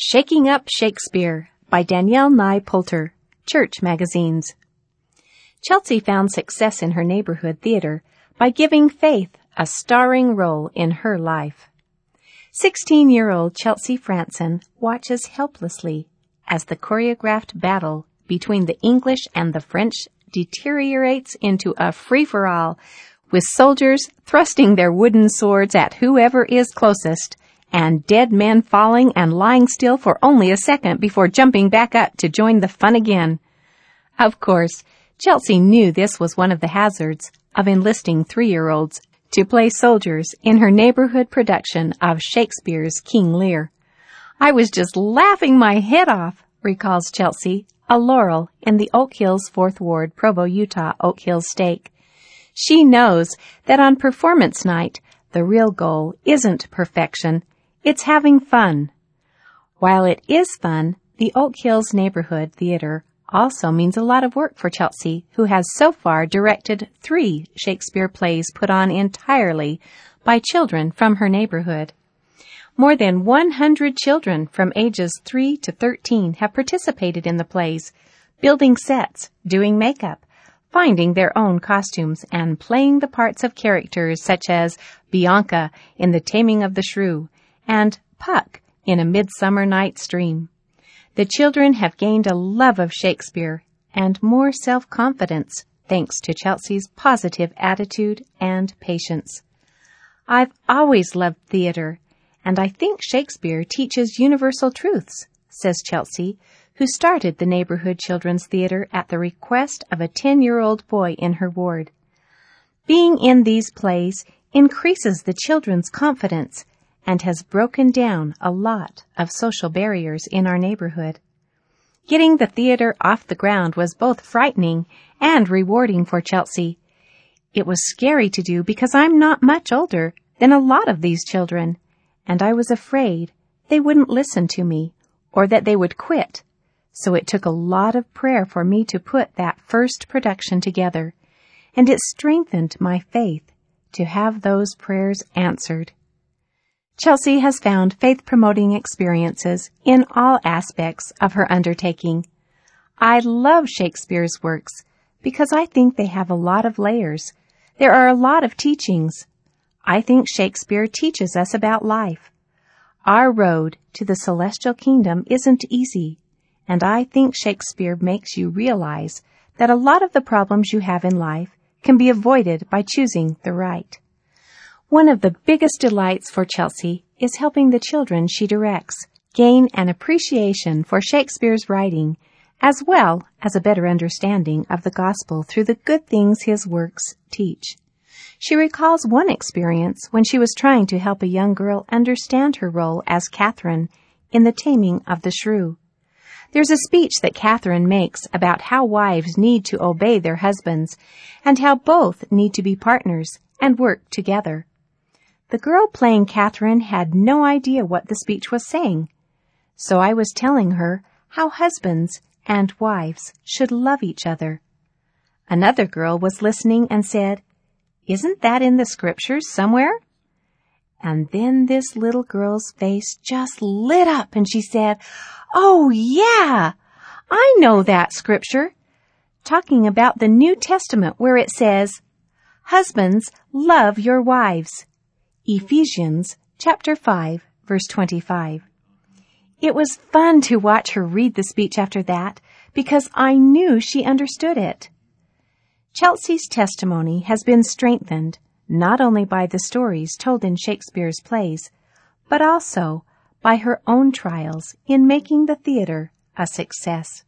Shaking Up Shakespeare by Danielle Nye Poulter, Church Magazines. Chelsea found success in her neighborhood theater by giving Faith a starring role in her life. 16-year-old Chelsea Franson watches helplessly as the choreographed battle between the English and the French deteriorates into a free-for-all, with soldiers thrusting their wooden swords at whoever is closest, and dead men falling and lying still for only a second before jumping back up to join the fun again. Of course, Chelsea knew this was one of the hazards of enlisting 3-year-olds to play soldiers in her neighborhood production of Shakespeare's King Lear. "I was just laughing my head off," recalls Chelsea, a Laurel in the Oak Hills 4th Ward, Provo, Utah Oak Hills Stake. She knows that on performance night, the real goal isn't perfection, it's having fun. While it is fun, the Oak Hills Neighborhood Theater also means a lot of work for Chelsea, who has so far directed 3 Shakespeare plays put on entirely by children from her neighborhood. More than 100 children from ages 3 to 13 have participated in the plays, building sets, doing makeup, finding their own costumes, and playing the parts of characters such as Bianca in The Taming of the Shrew and Puck in A Midsummer Night's Dream. The children have gained a love of Shakespeare and more self-confidence thanks to Chelsea's positive attitude and patience. "I've always loved theater, and I think Shakespeare teaches universal truths," says Chelsea, who started the neighborhood children's theater at the request of a 10-year-old boy in her ward. Being in these plays increases the children's confidence and has broken down a lot of social barriers in our neighborhood. Getting the theater off the ground was both frightening and rewarding for Chelsea. "It was scary to do because I'm not much older than a lot of these children, and I was afraid they wouldn't listen to me or that they would quit. So it took a lot of prayer for me to put that first production together, and it strengthened my faith to have those prayers answered." Chelsea has found faith-promoting experiences in all aspects of her undertaking. "I love Shakespeare's works because I think they have a lot of layers. There are a lot of teachings. I think Shakespeare teaches us about life. Our road to the celestial kingdom isn't easy, and I think Shakespeare makes you realize that a lot of the problems you have in life can be avoided by choosing the right." One of the biggest delights for Chelsea is helping the children she directs gain an appreciation for Shakespeare's writing, as well as a better understanding of the gospel through the good things his works teach. She recalls one experience when she was trying to help a young girl understand her role as Catherine in The Taming of the Shrew. There's a speech that Catherine makes about how wives need to obey their husbands and how both need to be partners and work together. The girl playing Catherine had no idea what the speech was saying, so I was telling her how husbands and wives should love each other. Another girl was listening and said, "Isn't that in the scriptures somewhere?" And then this little girl's face just lit up and she said, "Oh yeah, I know that scripture," talking about the New Testament where it says, "Husbands, love your wives." Ephesians chapter 5, verse 25. It was fun to watch her read the speech after that because I knew she understood it. Chelsea's testimony has been strengthened not only by the stories told in Shakespeare's plays, but also by her own trials in making the theater a success.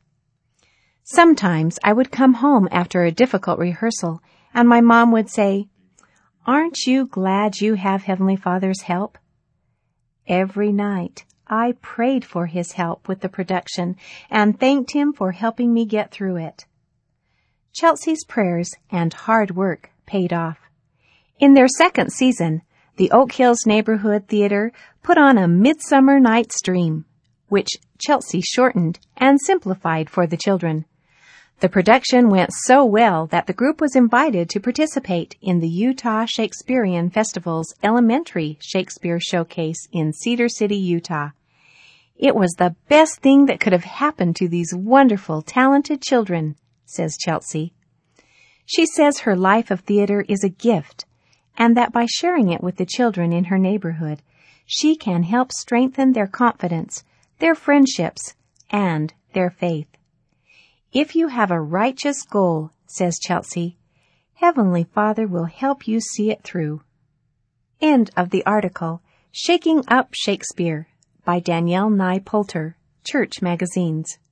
"Sometimes I would come home after a difficult rehearsal and my mom would say, 'Aren't you glad you have Heavenly Father's help?' Every night I prayed for His help with the production and thanked Him for helping me get through it." Chelsea's prayers and hard work paid off. In their second season, the Oak Hills Neighborhood Theater put on A Midsummer Night's Dream, which Chelsea shortened and simplified for the children. The production went so well that the group was invited to participate in the Utah Shakespearean Festival's Elementary Shakespeare Showcase in Cedar City, Utah. It was the best thing that could have happened to these wonderful, talented children, says Chelsea. She says her life of theater is a gift, and that by sharing it with the children in her neighborhood, she can help strengthen their confidence, their friendships, and their faith. If you have a righteous goal, says Chelsea, Heavenly Father will help you see it through. End of the article, Shaking Up Shakespeare, by Danielle Nye Poulter, Church Magazines.